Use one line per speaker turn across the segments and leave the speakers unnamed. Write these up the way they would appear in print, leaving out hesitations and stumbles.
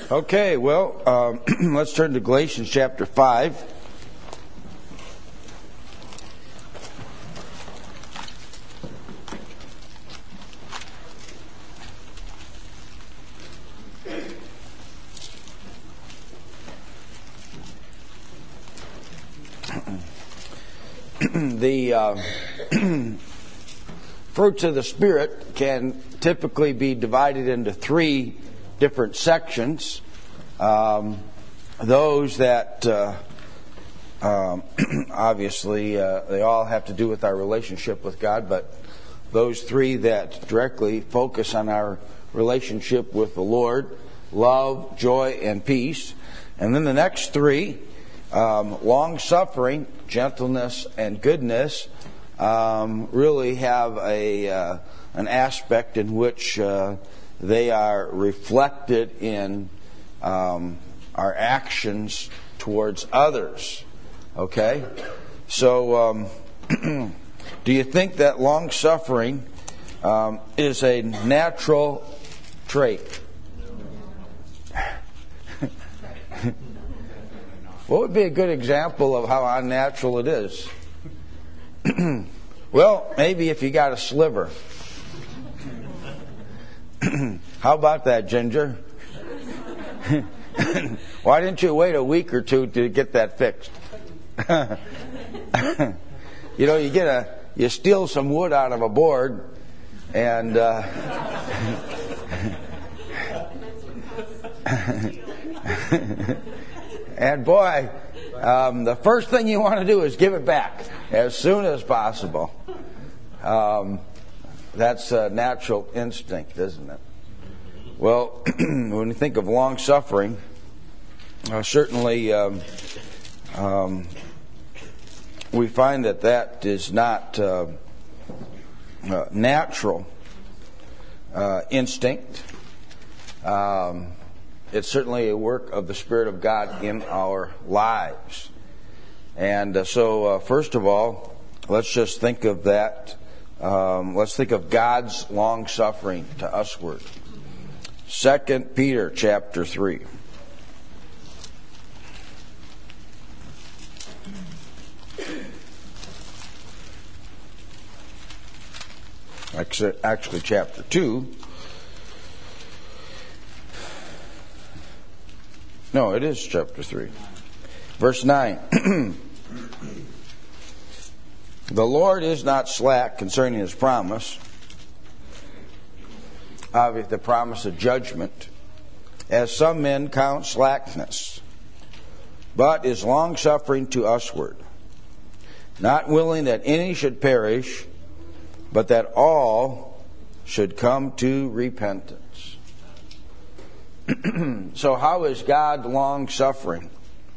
Okay, well, let's turn to Galatians chapter 5. The fruits of the Spirit can typically be divided into three different sections. Those that obviously they all have to do with our relationship with God, but those three that directly focus on our relationship with the Lord: love, joy, and peace. And then the next three, long-suffering, gentleness, and goodness, really have an aspect in which they are reflected in our actions towards others. Okay? So, do you think that long-suffering is a natural trait? What would be a good example of how unnatural it is? Well, maybe if you got a sliver. How about that, Ginger? Why didn't you wait a week or two to get that fixed? You know, you steal some wood out of a board, and and boy, the first thing you want to do is give it back as soon as possible. That's a natural instinct, isn't it? Well, when you think of long-suffering, certainly we find that is not natural instinct. It's certainly a work of the Spirit of God in our lives. And so, first of all, let's just think of that. Let's think of God's long-suffering to usward. 2 Peter chapter 3. Actually, chapter 2. No, it is chapter 3. Verse 9. The Lord is not slack concerning His promise, the promise of judgment, as some men count slackness, but is long-suffering to usward, not willing that any should perish, but that all should come to repentance. So how is God long-suffering?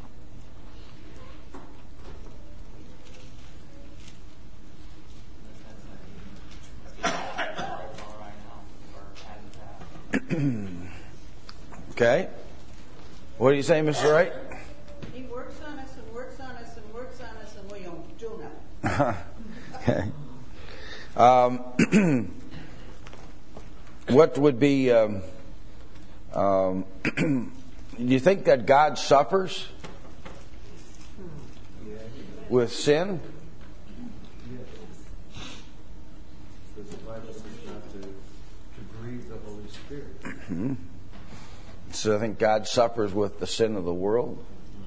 Okay. What do you say, Mr. Wright?
He works on us and works on us and works on us, and we don't do nothing.
Okay. What would be... do you think that God suffers with sin? Mm-hmm. So I think God suffers with the sin of the world.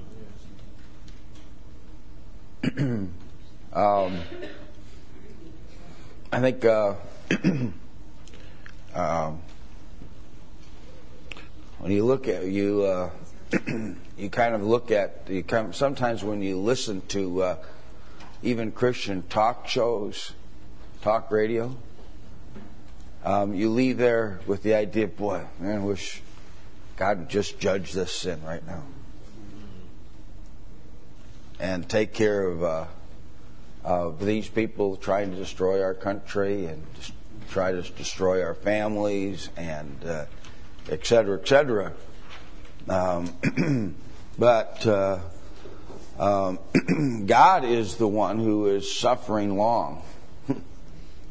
I think when you look at you kind of look at sometimes when you listen to even Christian talk shows, talk radio, you leave there with the idea, boy, man, I wish God would just judge this sin right now and take care of these people trying to destroy our country and try to destroy our families and et cetera, et cetera. But God is the one who is suffering long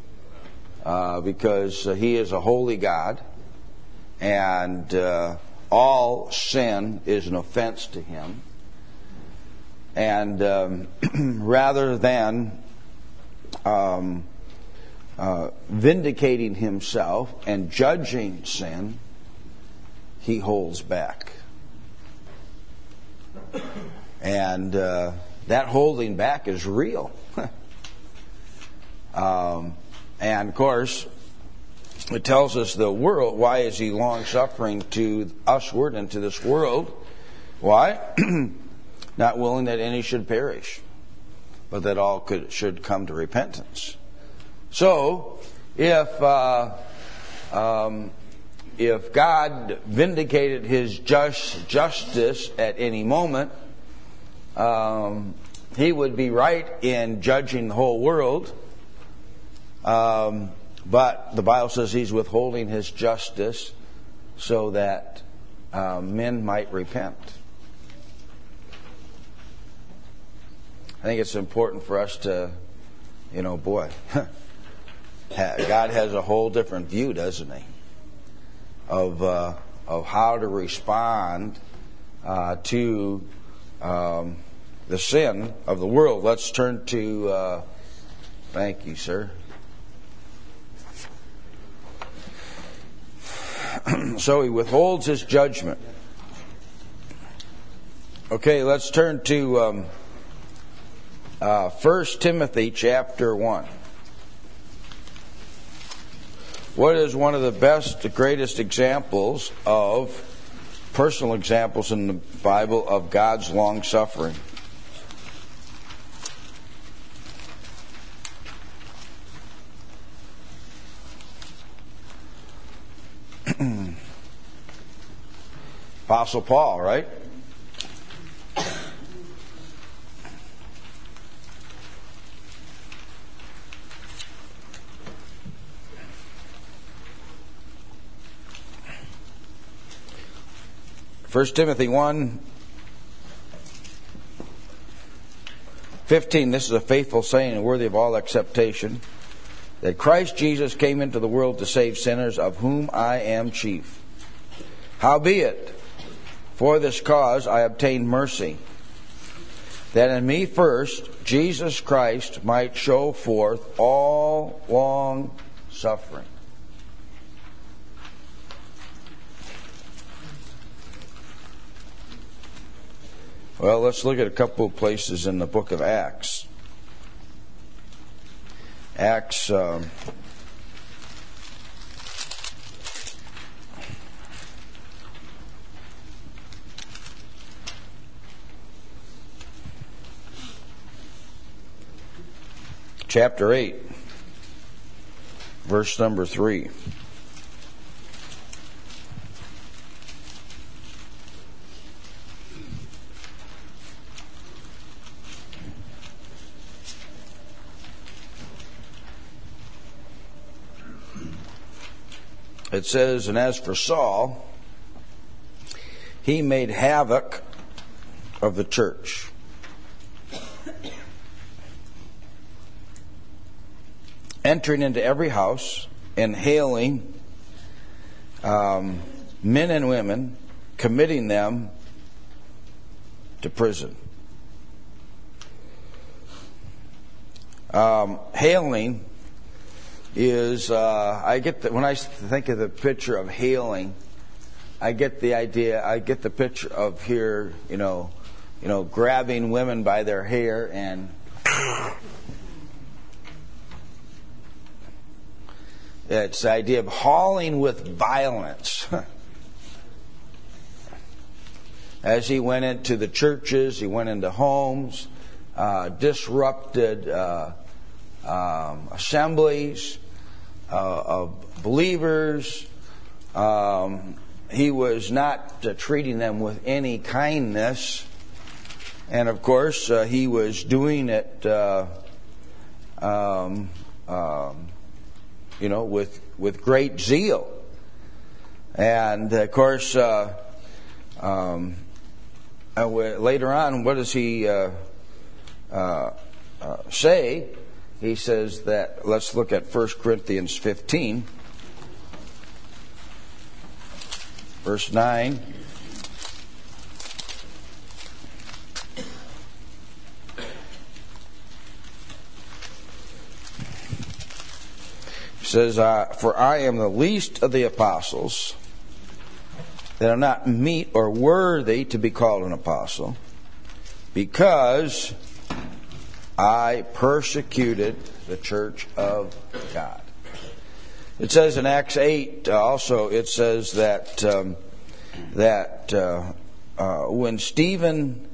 because He is a holy God, and all sin is an offense to him. And rather than vindicating himself and judging sin, he holds back. And that holding back is real. And of course, it tells us the world, why is he long suffering to usward into this world? Why? Not willing that any should perish, but that all should come to repentance. So, if God vindicated his justice at any moment, he would be right in judging the whole world. But the Bible says he's withholding his justice so that men might repent. I think it's important for us to, God has a whole different view, doesn't he, of how to respond to the sin of the world. Let's turn to, thank you, sir. So he withholds his judgment. Okay, let's turn to 1 Timothy chapter 1. What is one of the best, the greatest examples of, personal examples in the Bible of God's long suffering? Apostle Paul, right? First Timothy 1:15. This is a faithful saying and worthy of all acceptation, that Christ Jesus came into the world to save sinners, of whom I am chief. Howbeit, for this cause I obtained mercy, that in me first Jesus Christ might show forth all long suffering. Well, let's look at a couple of places in the book of Acts. Acts chapter 8, verse number 3. It says, and as for Saul, he made havoc of the church, entering into every house and hailing men and women, committing them to prison. Hailing is, when I think of the picture of hailing, I get the picture of here, grabbing women by their hair and it's the idea of hauling with violence. As he went into the churches, he went into homes, disrupted assemblies of believers. He was not treating them with any kindness, and of course he was doing it with great zeal. And of course later on, what does he say? He says that, let's look at 1 Corinthians 15, verse 9. says, "For I am the least of the apostles, that am not meet or worthy to be called an apostle, because I persecuted the church of God." It says in Acts 8 also, it says that when Stephen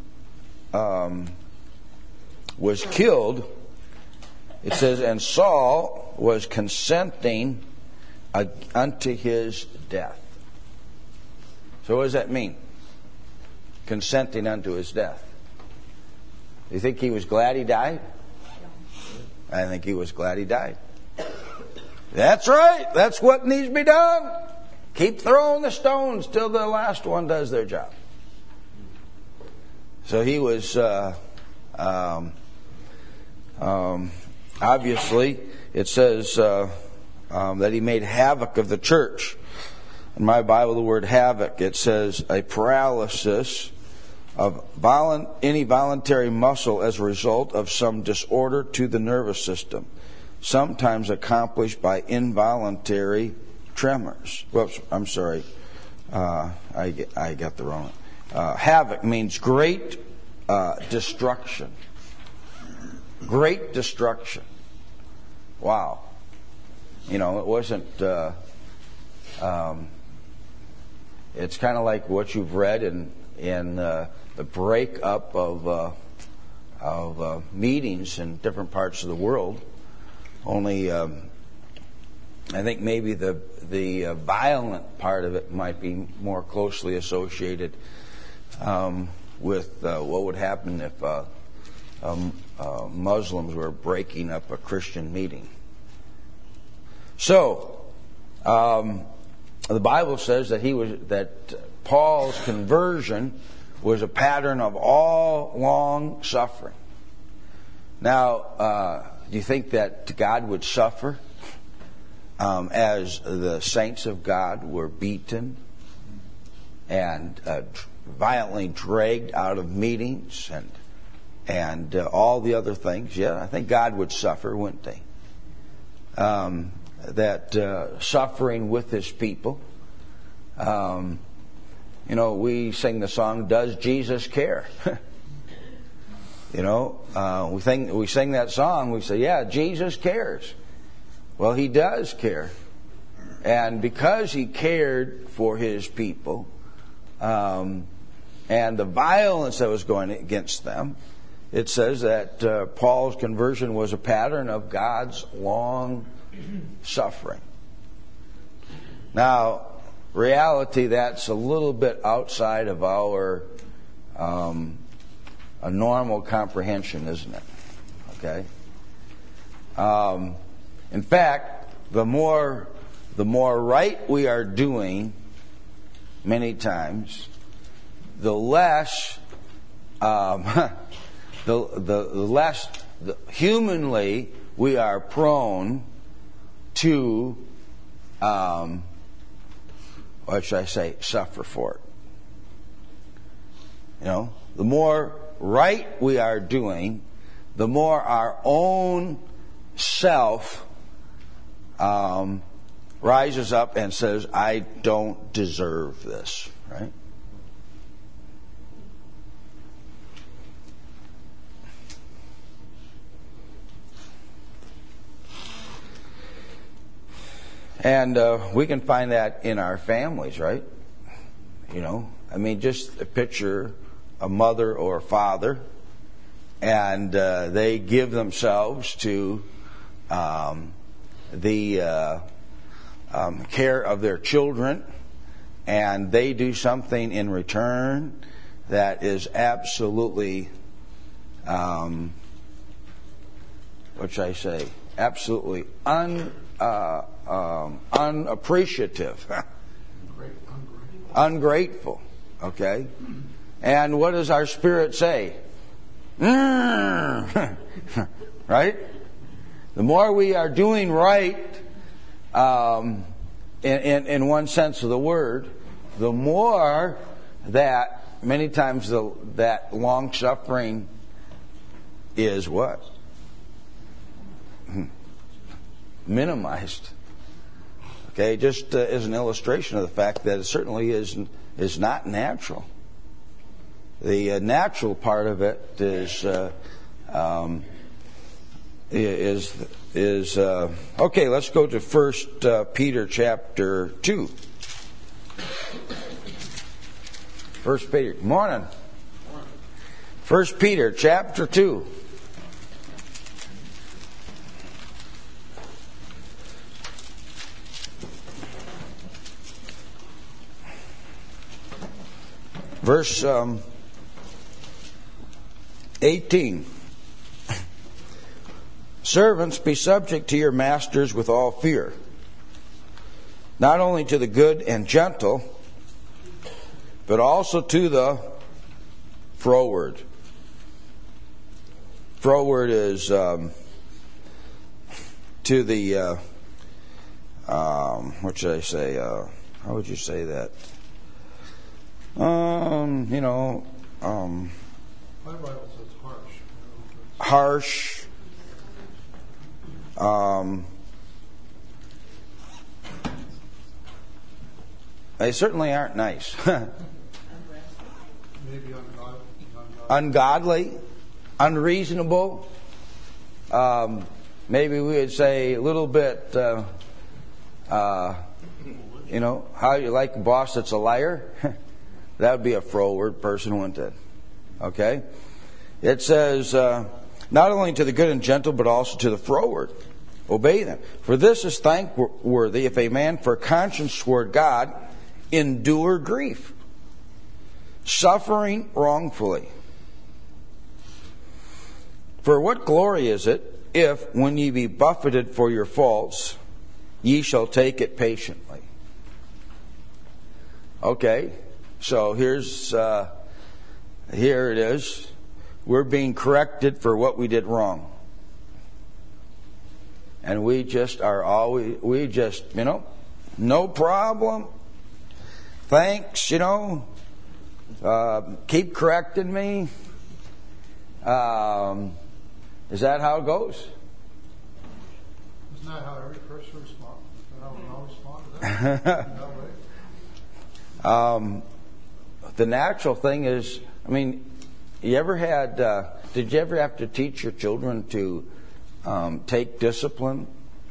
was killed, it says, and Saul was consenting unto his death. So what does that mean? Consenting unto his death. You think he was glad he died? I think he was glad he died. That's right. That's what needs to be done. Keep throwing the stones till the last one does their job. So he was obviously, it says that he made havoc of the church. In my Bible, the word havoc, it says a paralysis of any voluntary muscle as a result of some disorder to the nervous system, sometimes accomplished by involuntary tremors. Whoops, I'm sorry. I got the wrong one. Havoc means great destruction. Great destruction. Wow. You know, it wasn't... it's kind of like what you've read in the breakup of meetings in different parts of the world. Only, I think maybe the violent part of it might be more closely associated with what would happen if Muslims were breaking up a Christian meeting. So, the Bible says that Paul's conversion was a pattern of all long suffering. Now, do you think that God would suffer as the saints of God were beaten and violently dragged out of meetings and all the other things? Yeah, I think God would suffer, wouldn't he? That suffering with his people. You know, we sing the song, "Does Jesus Care?" You know, we sing that song, we say, yeah, Jesus cares. Well, he does care. And because he cared for his people, and the violence that was going against them, it says that Paul's conversion was a pattern of God's long suffering. Now, reality, that's a little bit outside of our a normal comprehension, isn't it? Okay. In fact, the more right we are doing, many times, the less humanly we are prone to what should I say, suffer for it. You know, the more right we are doing, the more our own self rises up and says, I don't deserve this, right? And we can find that in our families, right? You know, I mean, just picture a mother or a father, and they give themselves to the care of their children, and they do something in return that is absolutely, what should I say, absolutely unappreciative, ungrateful. Okay, and what does our spirit say? Right? The more we are doing right, in one sense of the word, the more that many times that long suffering is what? Minimized. Okay, just as an illustration of the fact that it certainly is not natural. The natural part of it is okay. Let's go to 1 Peter chapter 2. 1 Peter. Good morning. 1 Peter chapter 2. Verse 18. Servants, be subject to your masters with all fear, not only to the good and gentle, but also to the froward. Froward is to the what should I say? How would you say that?
My Bible says harsh.
Harsh. They certainly aren't nice.
Maybe
Ungodly, unreasonable. Maybe we would say a little bit, how you like a boss that's a liar? That would be a froward person, wouldn't it? Okay? It says, not only to the good and gentle, but also to the froward. Obey them. For this is thankworthy if a man for conscience toward God endure grief, suffering wrongfully. For what glory is it if, when ye be buffeted for your faults, ye shall take it patiently? Okay, so here it is. We're being corrected for what we did wrong. And we just, no problem. Thanks, keep correcting me. Is that how it goes?
Isn't that how every person responds? Isn't that how we all respond to that?
The natural thing is, did you ever have to teach your children to take discipline?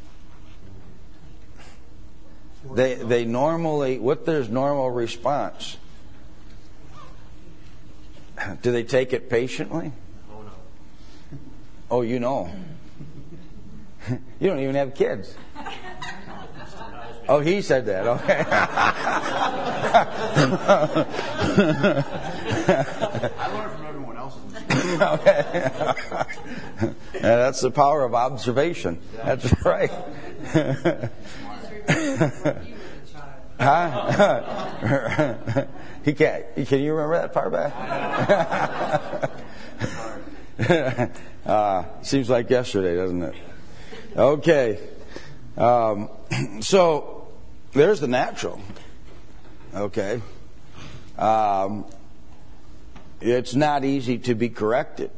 They normally, what their normal response? Do they take it patiently?
Oh, no.
Oh, you know. You don't even have kids. Oh, he said that. Okay.
I learned from everyone else's mistakes.
Okay. Yeah, that's the power of observation. That's right. Huh? He can't. Can you remember that far back? Seems like yesterday, doesn't it? Okay. So there's the natural. Okay. It's not easy to be corrected.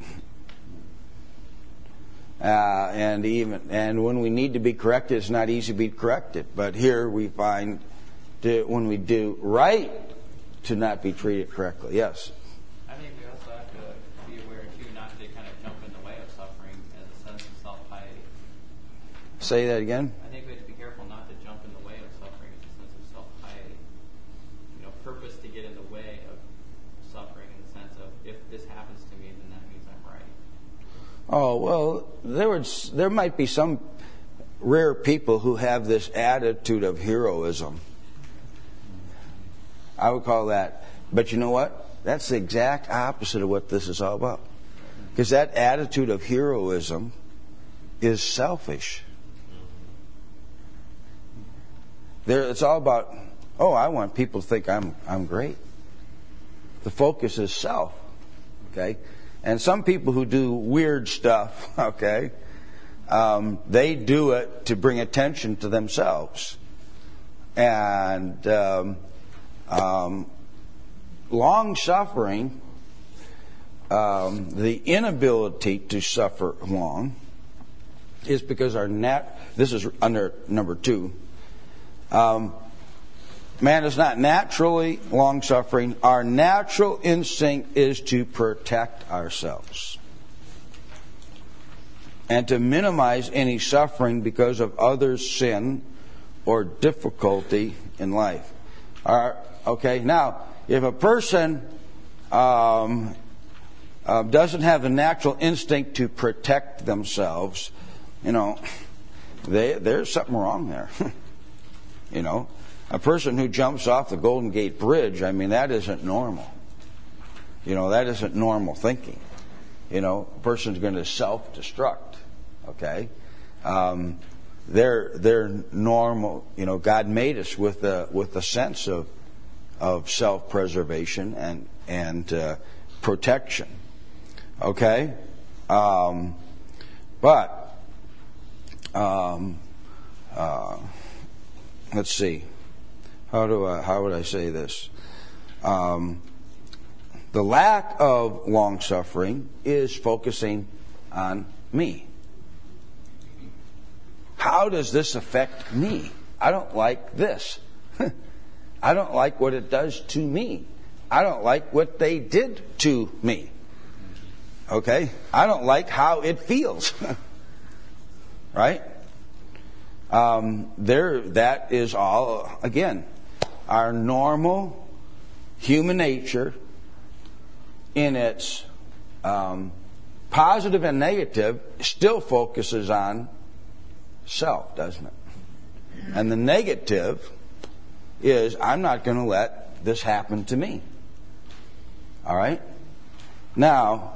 And when we need to be corrected, it's not easy to be corrected. But here we find that when we do right, to not be treated correctly. Yes.
I think we also have to be aware too, not to kind of jump in the way of suffering as a sense of self-piety.
Say that again.
I think we have to be careful not to jump in the way of suffering as a sense of self-piety. Purpose to get in the way of suffering in the sense of, if this happens to me, then that means I'm right.
Oh, well, there might be some rare people who have this attitude of heroism. I would call that. But you know what? That's the exact opposite of what this is all about. Because that attitude of heroism is selfish. It's all about, I want people to think I'm great. The focus is self. Okay? And some people who do weird stuff, okay, they do it to bring attention to themselves. And long-suffering, the inability to suffer long, is because this is under number 2, Man is not naturally long-suffering. Our natural instinct is to protect ourselves and to minimize any suffering because of others' sin or difficulty in life. Okay, now, if a person doesn't have a natural instinct to protect themselves, there's something wrong there. A person who jumps off the Golden Gate Bridge, that isn't normal. That isn't normal thinking. A person's going to self-destruct. Okay, they're normal. God made us with a sense of self-preservation and protection. Okay, but let's see. How would I say this? The lack of long suffering is focusing on me. How does this affect me? I don't like this. I don't like what it does to me. I don't like what they did to me. Okay? I don't like how it feels. Right? That is all, again, our normal human nature in its positive and negative still focuses on self, doesn't it? And the negative is, I'm not going to let this happen to me. All right? Now,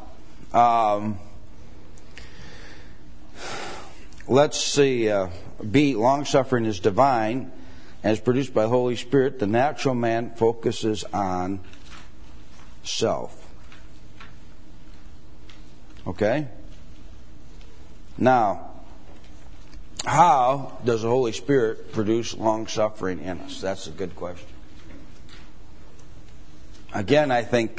let's see. B, long-suffering is divine and is produced by the Holy Spirit. The natural man focuses on self. Okay? Now, how does the Holy Spirit produce long-suffering in us? That's a good question. Again, I think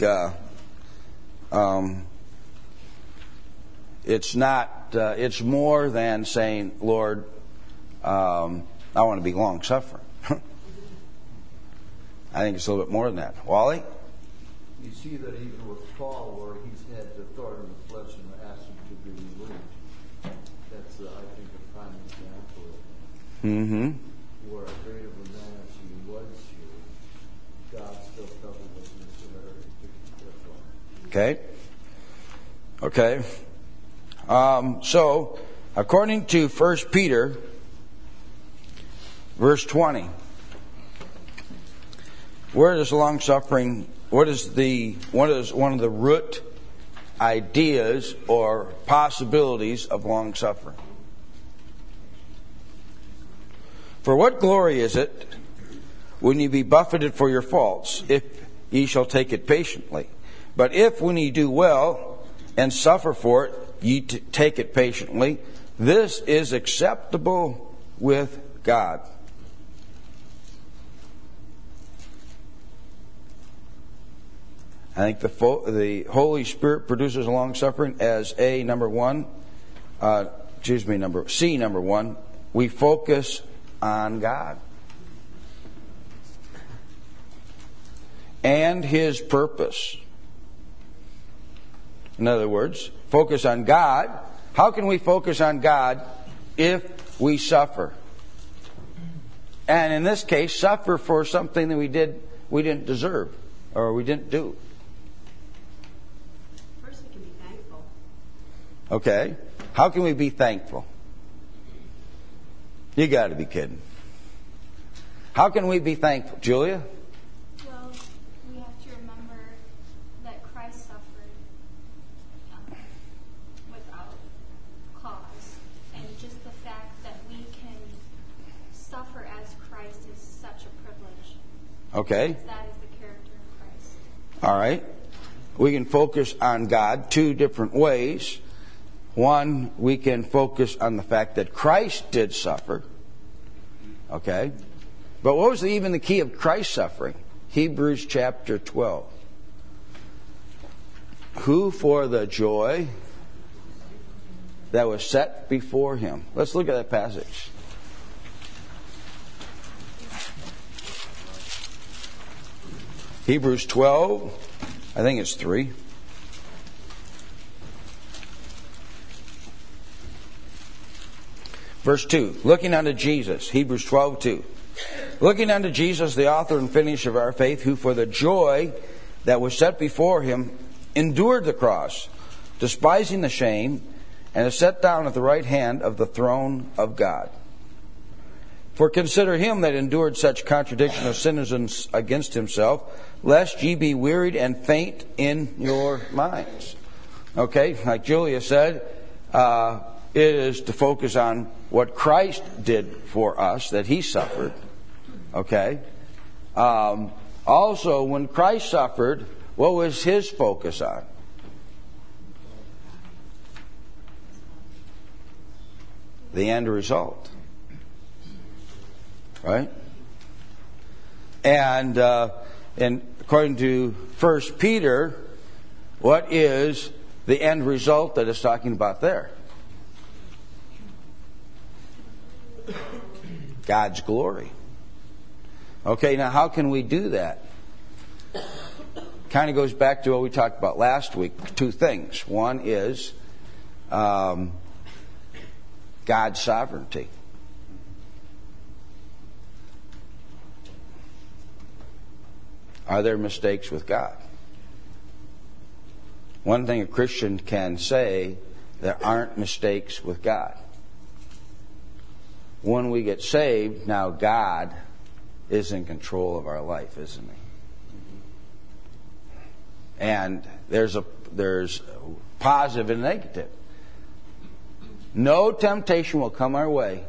it's more than saying, Lord, I want to be long-suffering. I think it's a little bit more than that. Wally?
You see that even with Paul, where he's had the thorn in the flesh and asked him to be removed. That's, I think, a prime example of where great of a man as he was here, God still felt it was necessary to
Okay. So, according to 1 Peter, verse 20, where does long suffering? What is one of the root ideas or possibilities of long suffering? For what glory is it when ye be buffeted for your faults, if ye shall take it patiently? But if when ye do well and suffer for it, ye take it patiently, this is acceptable with God. I think the Holy Spirit produces long suffering as number one. Number one. We focus on God and His purpose. In other words, focus on God. How can we focus on God if we suffer? And in this case, suffer for something that we didn't deserve or we didn't do.
First, we can be thankful.
Okay. How can we be thankful? You got to be kidding. How can we be thankful? Julia?
Well, we have to remember that Christ suffered without cause. And just the fact that we can suffer as Christ is such a privilege.
Okay.
Because that is the character of Christ.
All right. We can focus on God two different ways. One, we can focus on the fact that Christ did suffer. Okay. But what was even the key of Christ's suffering? Hebrews chapter 12. Who for the joy that was set before him. Let's look at that passage. Hebrews 12, I think it's 3. Verse 2, looking unto Jesus, Hebrews 12:2. Looking unto Jesus, the author and finisher of our faith, who for the joy that was set before him endured the cross, despising the shame, and is set down at the right hand of the throne of God. For consider him that endured such contradiction of sinners against himself, lest ye be wearied and faint in your minds. Okay, like Julia said, it is to focus on what Christ did for us, that he suffered. Okay? Also, when Christ suffered, what was his focus on? The end result. Right? And according to 1 Peter, what is the end result that it's talking about there? God's glory. Okay, now how can we do that? Kind of goes back to what we talked about last week. Two things. One is God's sovereignty. Are there mistakes with God? One thing a Christian can say, there aren't mistakes with God. When we get saved, now God is in control of our life, isn't he? And there's positive and negative. No temptation will come our way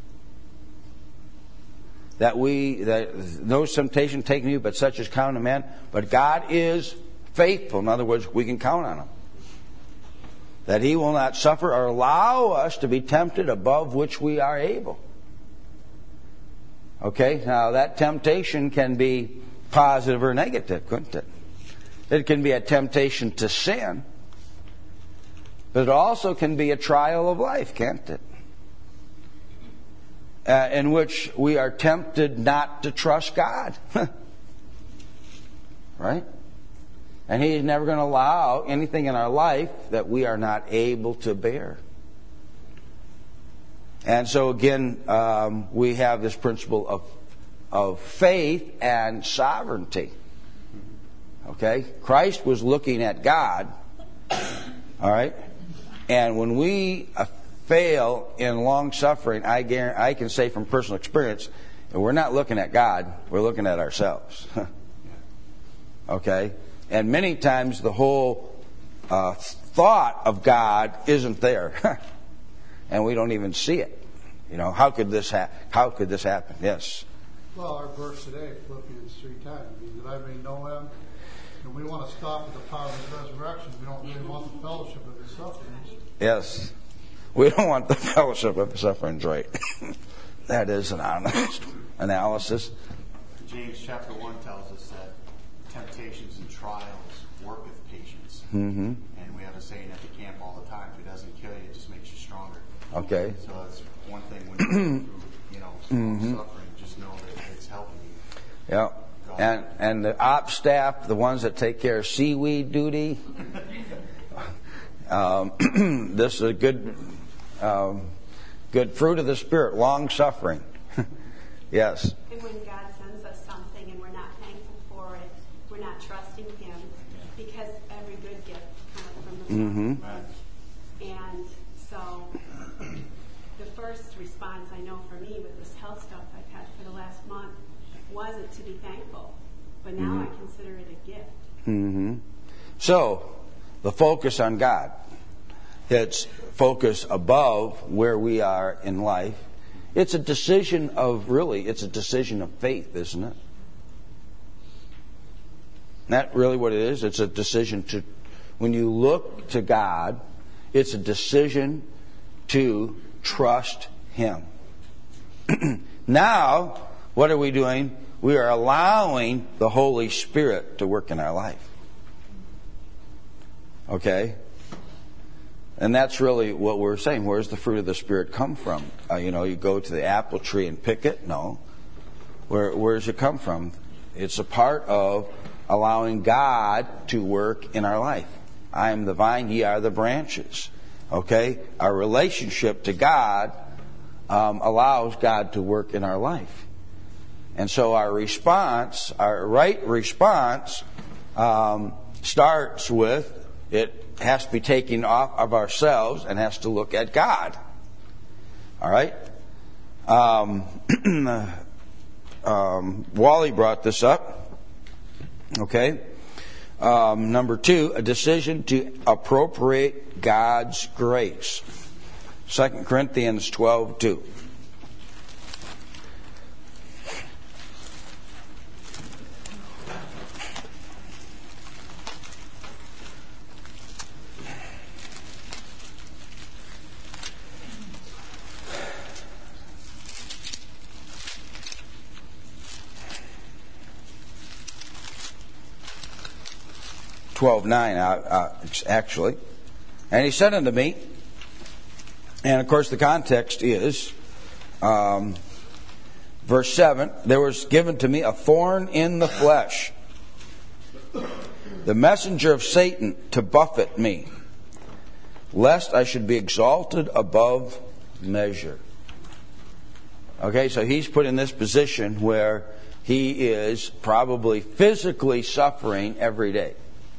that no temptation taken you, but such as common to man. But God is faithful. In other words, we can count on him. That he will not suffer or allow us to be tempted above which we are able. Okay, now that temptation can be positive or negative, couldn't it? It can be a temptation to sin, but it also can be a trial of life, can't it? In which we are tempted not to trust God. Right? And he's never going to allow anything in our life that we are not able to bear. And so again, we have this principle of faith and sovereignty. Okay? Christ was looking at God. All right? And when we fail in long suffering, I can say from personal experience, we're not looking at God, we're looking at ourselves. Okay? And many times the whole thought of God isn't there. And we don't even see it. You know, how could this happen? Yes.
Well, our verse today, Philippians 3:10, that I may know him. And we want to stop at the power of his resurrection. We don't really want the fellowship of his sufferings.
Yes. We don't want the fellowship of his sufferings, right? That is an honest analysis.
James chapter 1 tells us that temptations and trials work with patience.
Mm-hmm.
And we have a saying at the camp all the time, if it doesn't kill you, it just makes you stronger.
Okay.
So that's one thing when you're through, suffering, just know that it's helping you.
Yeah. And the op staff, the ones that take care of seaweed duty, this is a good fruit of the Spirit, long suffering. Yes.
And when God sends us something and we're not thankful for it, we're not trusting him, because every good gift comes from the Father. And so the first response I know for me with this health stuff I've had for the last month wasn't to be thankful, but now I consider it a gift.
Mm-hmm. So, the focus on God. It's focus above where we are in life. It's a decision of faith, isn't it? Not really what it is. It's a decision to, when you look to God, it's a decision to trust him. Now, what are we doing? We are allowing the Holy Spirit to work in our life. Okay? And that's really what we're saying. Where's the fruit of the Spirit come from? You go to the apple tree and pick it? No. Where does it come from? It's a part of allowing God to work in our life. I am the vine, ye are the branches. Okay? Our relationship to God allows God to work in our life. And so our response, our right response, starts with, it has to be taken off of ourselves and has to look at God. All right? Wally brought this up. Okay? Number 2, a decision to appropriate God's grace. 2 Corinthians 12:2. Actually. And he said unto me, and of course the context is verse 7, there was given to me a thorn in the flesh, the messenger of Satan to buffet me, lest I should be exalted above measure. Okay, so he's put in this position where he is probably physically suffering every day.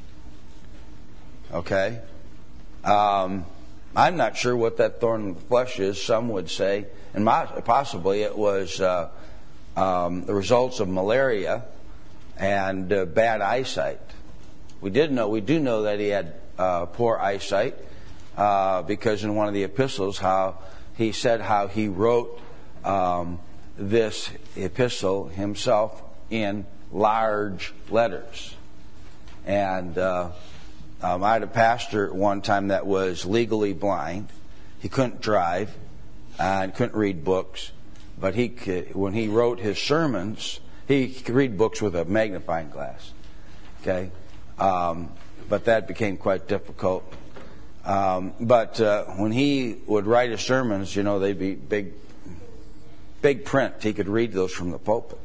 Okay? I'm not sure what that thorn in the flesh is. Some would say, and possibly it was the results of malaria and bad eyesight. We do know that he had poor eyesight because in one of the epistles, how he said how he wrote this epistle himself in large letters. And I had a pastor at one time that was legally blind. He couldn't drive and couldn't read books. But when he wrote his sermons, he could read books with a magnifying glass. Okay? But that became quite difficult. But when he would write his sermons, they'd be big print. He could read those from the pulpit,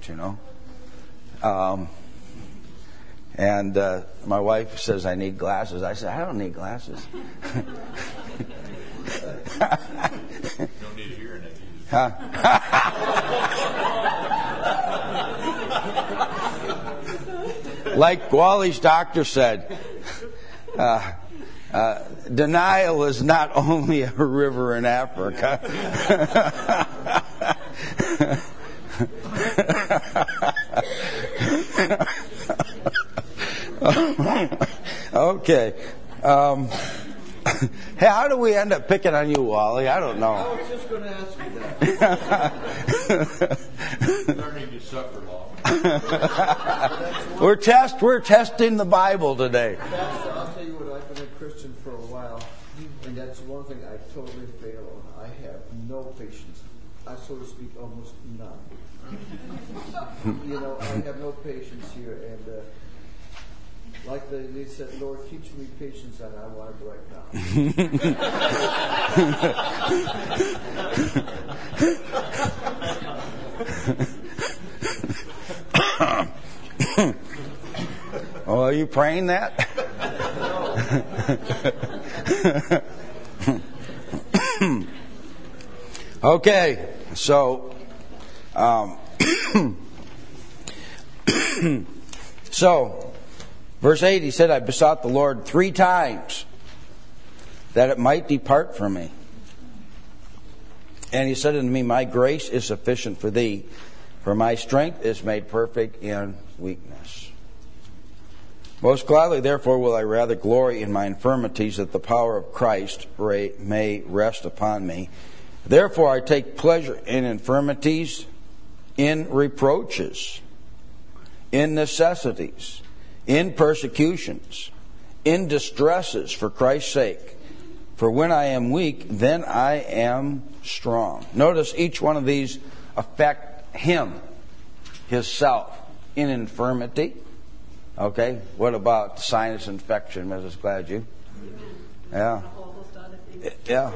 And my wife says, I need glasses. I said, I don't need glasses.
Don't need a hearing aid.
Huh? Like Wally's doctor said, denial is not only a river in Africa. Okay. Hey, how do we end up picking on you, Wally? I don't know.
I was just going to ask you that.
Learning to suffer long.
We're testing the Bible today.
Pastor, I'll tell you what, I've been a Christian for a while, and that's one thing I totally fail on. I have no patience. I, so to speak, almost none. I have no patience here, and like they said, Lord, teach me patience, and I want it right
now. Oh, are you praying that? Okay, so verse 8, he said, I besought the Lord 3 times that it might depart from me. And he said unto me, my grace is sufficient for thee, for my strength is made perfect in weakness. Most gladly, therefore, will I rather glory in my infirmities, that the power of Christ may rest upon me. Therefore, I take pleasure in infirmities, in reproaches, in necessities, in persecutions, in distresses for Christ's sake. For when I am weak, then I am strong. Notice each one of these affect him, himself, in infirmity. Okay, what about sinus infection, Mrs. Gladue? Yeah. Yeah.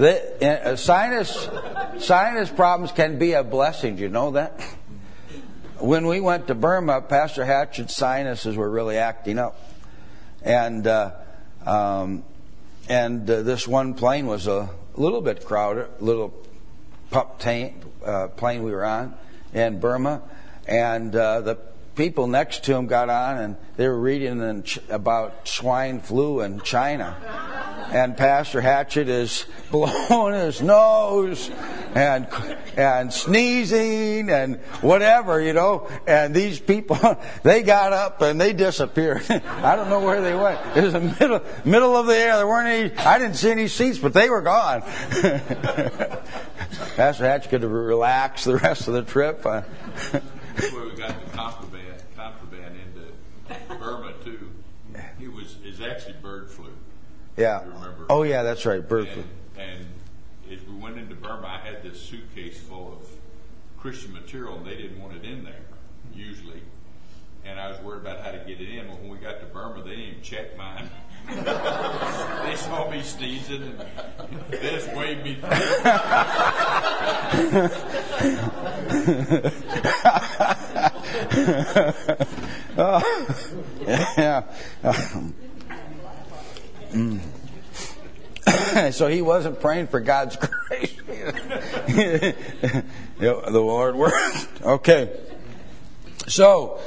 Sinus problems can be a blessing. Do you know that? when we went to Burma, Pastor Hatchett's sinuses were really acting up, and this one plane was a little bit crowded, little pup plane we were on in Burma, and the people next to him got on and they were reading about swine flu in China. And Pastor Hatchett is blowing his nose and sneezing and whatever, And these people, they got up and they disappeared. I don't know where they went. It was the middle of the air. There weren't any. I didn't see any seats, but they were gone. Pastor Hatchett could relax the rest of the trip.
That's where we got the contraband into Burma too. It's actually bird flu.
Yeah.
You remember?
Oh yeah, that's right, bird flu.
And as we went into Burma, I had this suitcase full of Christian material, and they didn't want it in there usually. And I was worried about how to get it in. But when we got to Burma, they didn't even check mine. They saw me sneezing and they just waved me through.
Yeah. So he wasn't praying for God's grace. The Lord worked. Okay. So,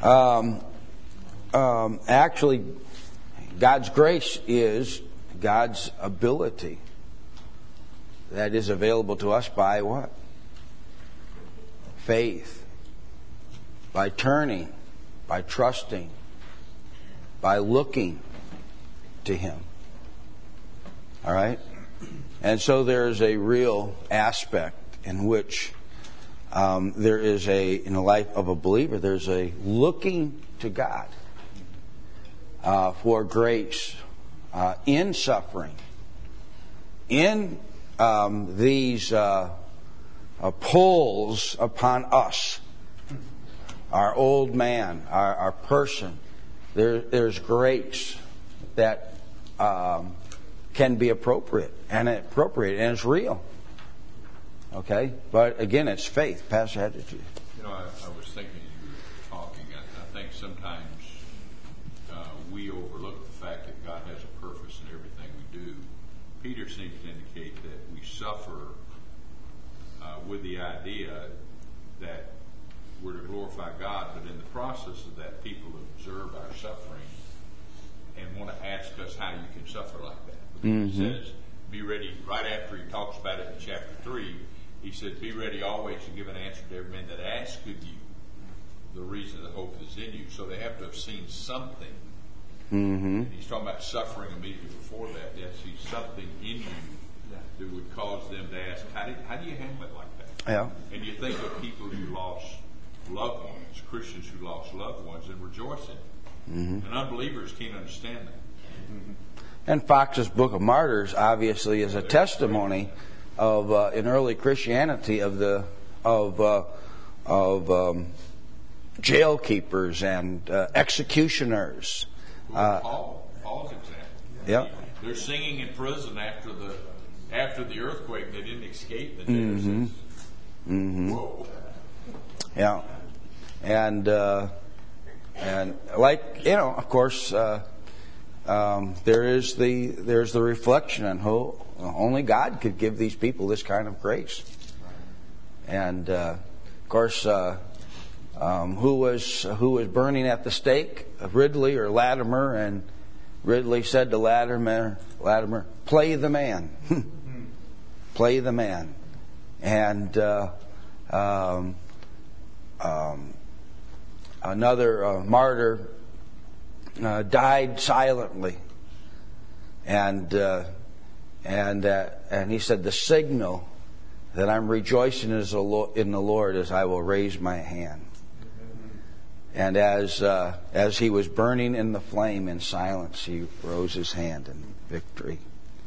actually, God's grace is God's ability that is available to us by what? Faith. By turning, by trusting, by looking to Him. All right? And so there's a real aspect in which there is in the life of a believer, there's a looking to God for grace in suffering, in these pulls upon us, our old man, our person. There's grace that can be appropriate and it's real. Okay? But again, it's faith. Pastor Hatchett.
I was thinking as you were talking, I think sometimes we overlook the fact that God has a purpose in everything we do. Peter seems to indicate that we suffer with the idea that we're to glorify God, but in the process of that, people observe our suffering and want to ask us how you can suffer like that. Because He says, be ready, right after he talks about it in chapter 3, he said, be ready always to give an answer to every man that asks of you the reason the hope is in you. So they have to have seen something. And he's talking about suffering immediately before that. They have to see something in you that would cause them to ask, how do you handle it like that?
Yeah.
And you think of people who lost loved ones, Christians who lost loved ones, and rejoice in it. And unbelievers can't understand that.
And Fox's Book of Martyrs obviously is a testimony of in early Christianity of jail keepers and executioners.
Paul's example.
Yeah.
They're singing in prison after the earthquake. They didn't escape the Genesis. Whoa.
Yeah. And like, of course, there's the reflection on who only God could give these people this kind of grace. And of course, who was burning at the stake? Ridley or Latimer? And Ridley said to Latimer, play the man, play the man. And another martyr died silently, and he said, the signal that I'm rejoicing in the Lord is I will raise my hand. And as he was burning in the flame in silence, he rose his hand in victory.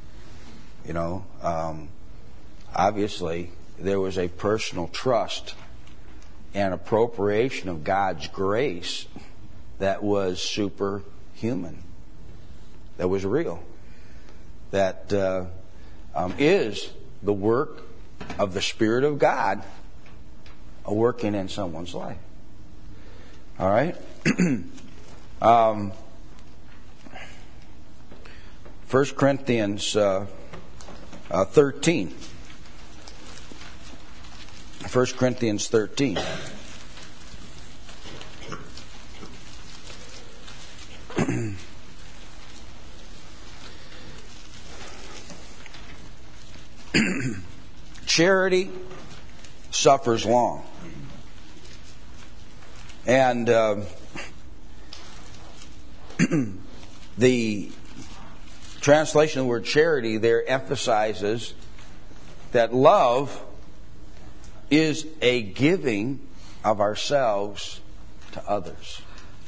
Obviously there was a personal trust and appropriation of God's grace that was superhuman, that was real, that is the work of the Spirit of God working in someone's life. All right? 1 Corinthians 13. 1 Corinthians 13. Charity suffers long. And the translation of the word charity there emphasizes that love is a giving of ourselves to others.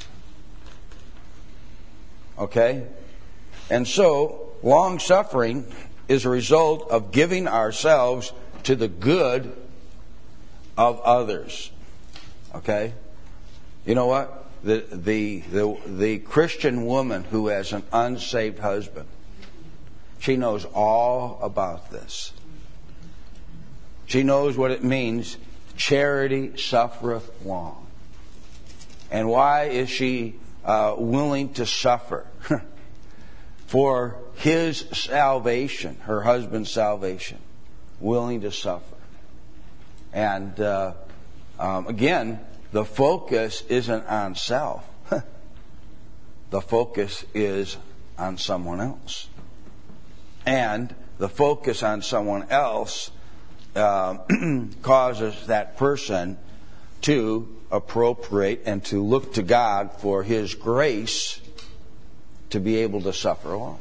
Okay? And so, long suffering is a result of giving ourselves to the good of others. Okay? You know what? The Christian woman who has an unsaved husband, she knows all about this. She knows what it means. Charity suffereth long. And why is she willing to suffer? For his salvation, her husband's salvation. Willing to suffer. And again, the focus isn't on self. The focus is on someone else. And the focus on someone else causes that person to appropriate and to look to God for His grace to be able to suffer along.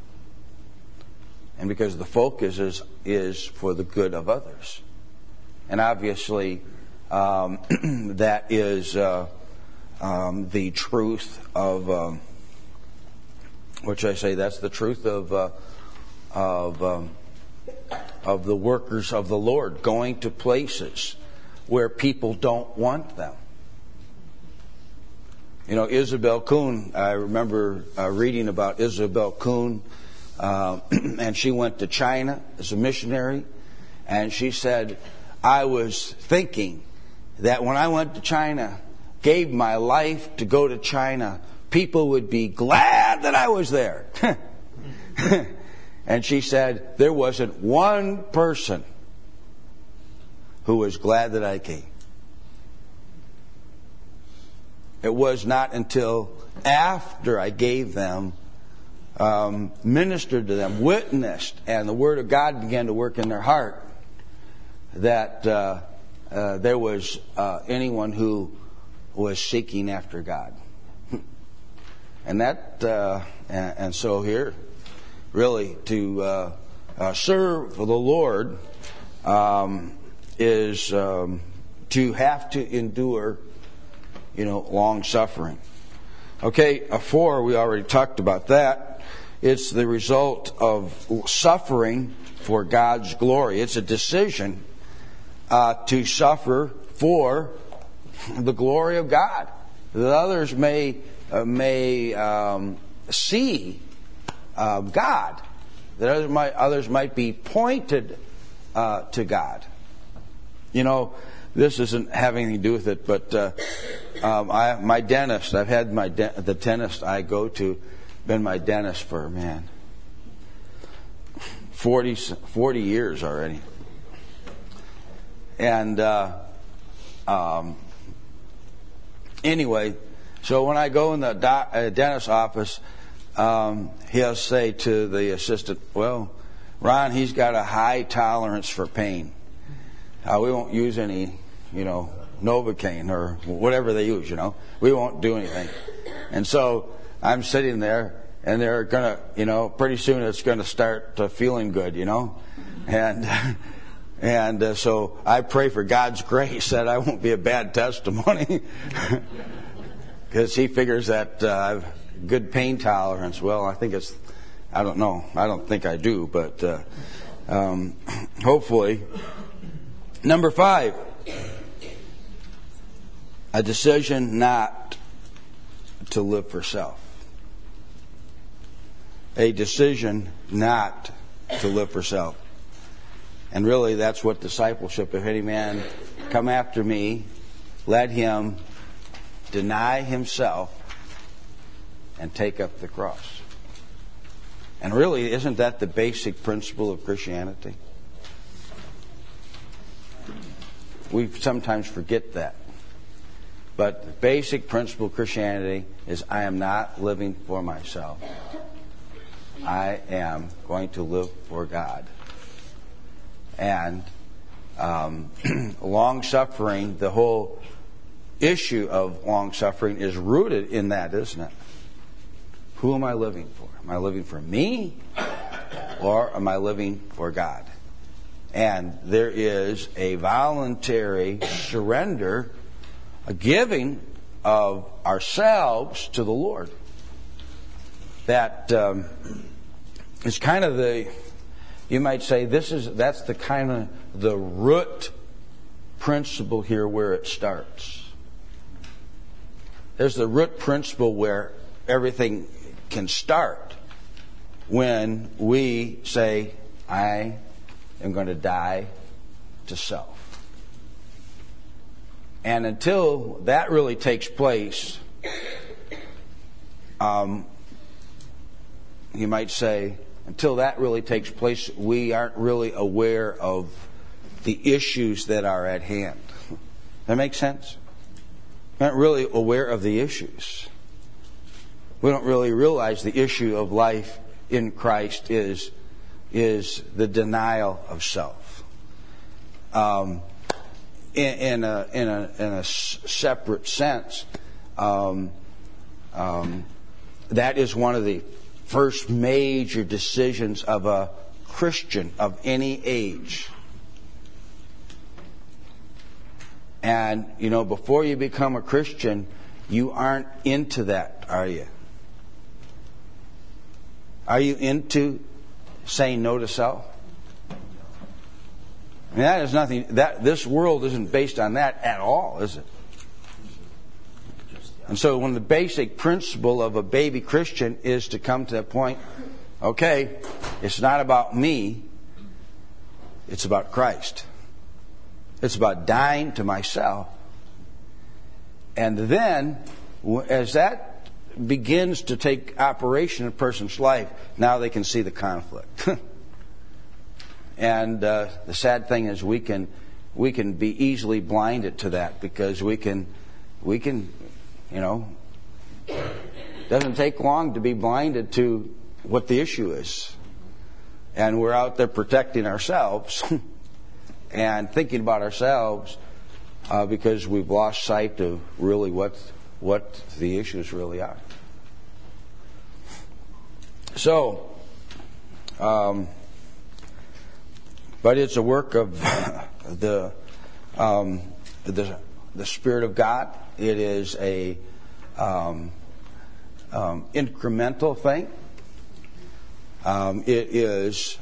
And because the focus is for the good of others. And obviously, that is the truth of, what should I say? That's the truth of the workers of the Lord, going to places where people don't want them. You know, Isabel Kuhn, I remember reading about Isabel Kuhn, and she went to China as a missionary, and she said, I was thinking that when I went to China, gave my life to go to China, people would be glad that I was there. And she said, there wasn't one person who was glad that I came. It was not until after I gave them, ministered to them, witnessed, and the Word of God began to work in their heart, that there was anyone who was seeking after God. And that, and so here, really, to serve the Lord is to have to endure, long suffering. Okay, 4, we already talked about that. It's the result of suffering for God's glory. It's a decision to suffer for the glory of God. That others may see God. That others might be pointed to God. This isn't having anything to do with it, but my dentist, I've had the dentist I go to, been my dentist for, 40 years already. And anyway, so when I go in the dentist's office, he'll say to the assistant, well, Ron, he's got a high tolerance for pain. We won't use any, Novocaine or whatever they use, We won't do anything. And so I'm sitting there, and they're going to, pretty soon it's going to start feeling good, And so I pray for God's grace that I won't be a bad testimony. Because he figures that I've good pain tolerance. Well, I don't know. I don't think I do, but hopefully. Number 5, a decision not to live for self. A decision not to live for self. And really, that's what discipleship, if any man come after me, let him deny himself and take up the cross. And really, isn't that the basic principle of Christianity? We sometimes forget that. But the basic principle of Christianity is I am not living for myself. I am going to live for God. And long-suffering, the whole issue of long-suffering is rooted in that, isn't it? Who am I living for? Am I living for me? Or am I living for God? And there is a voluntary surrender, a giving of ourselves to the Lord. That is kind of the, you might say, that's the kind of the root principle here where it starts. There's the root principle where everything can start when we say, I am going to die to self. And until that really takes place, you might say, until that really takes place, we aren't really aware of the issues that are at hand. That makes sense? We're not really aware of the issues. We don't really realize the issue of life in Christ is the denial of self. In a separate sense, that is one of the first major decisions of a Christian of any age. And, before you become a Christian, you aren't into that, are you? Are you into saying no to self? I mean, that is nothing. This world isn't based on that at all, is it? And so, one of the basic principle of a baby Christian is to come to that point. Okay, it's not about me. It's about Christ. It's about dying to myself. And then, as that begins to take operation in a person's life, now they can see the conflict. And the sad thing is we can be easily blinded to that because we can, doesn't take long to be blinded to what the issue is. And we're out there protecting ourselves and thinking about ourselves because we've lost sight of really what the issues really are. So, but it's a work of the Spirit of God. It is a incremental thing. It is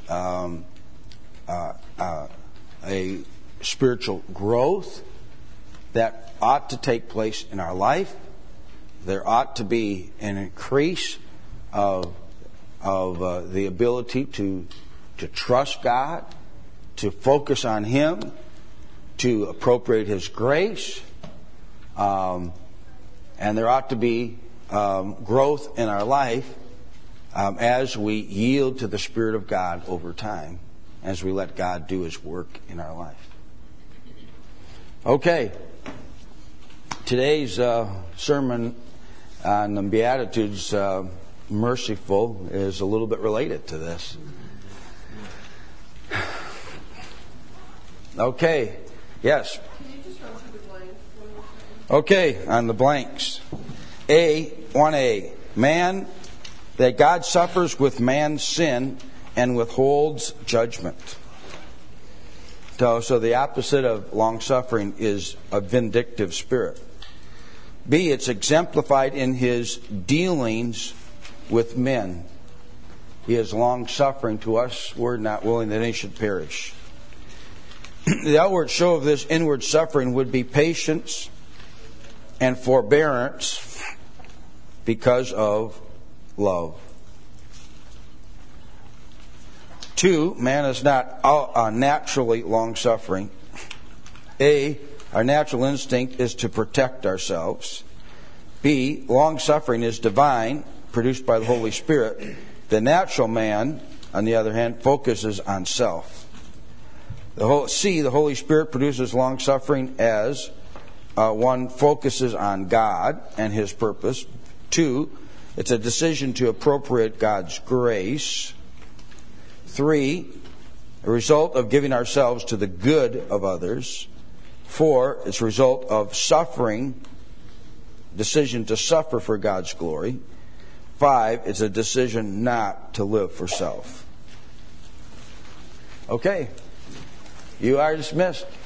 a spiritual growth that ought to take place in our life. There ought to be an increase of the ability to trust God, to focus on Him, to appropriate His grace, and there ought to be growth in our life as we yield to the Spirit of God over time, as we let God do His work in our life. Okay, today's sermon on the Beatitudes, merciful, is a little bit related to this. Okay, yes.
Can you just run through the blanks one more time?
Okay, on the blanks. 1A, man, that God suffers with man's sin and withholds judgment. So the opposite of long-suffering is a vindictive spirit. B, it's exemplified in His dealings with men. He is long-suffering to us. We're not willing that any should perish. The outward show of this inward suffering would be patience and forbearance because of love. 2, man is not naturally long-suffering. A, our natural instinct is to protect ourselves. B, long-suffering is divine, produced by the Holy Spirit. The natural man, on the other hand, focuses on self. C, the Holy Spirit produces long-suffering as one focuses on God and His purpose. 2, it's a decision to appropriate God's grace. 3, a result of giving ourselves to the good of others. 4, it's a result of suffering, decision to suffer for God's glory. 5, it's a decision not to live for self. Okay, you are dismissed.